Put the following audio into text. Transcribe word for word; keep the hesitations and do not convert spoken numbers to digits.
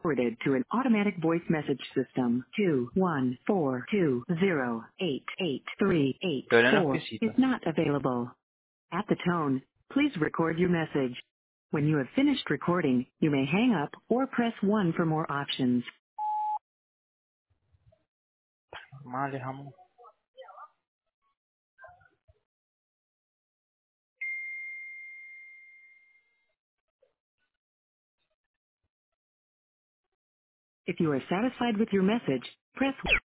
forwarded to an automatic voice message system. two one four two zero eight eight three eight Pero en las four is visitas. not available. At the tone, please record your message. When you have finished recording, you may hang up or press one for more options. Normales, amor. If you are satisfied with your message, press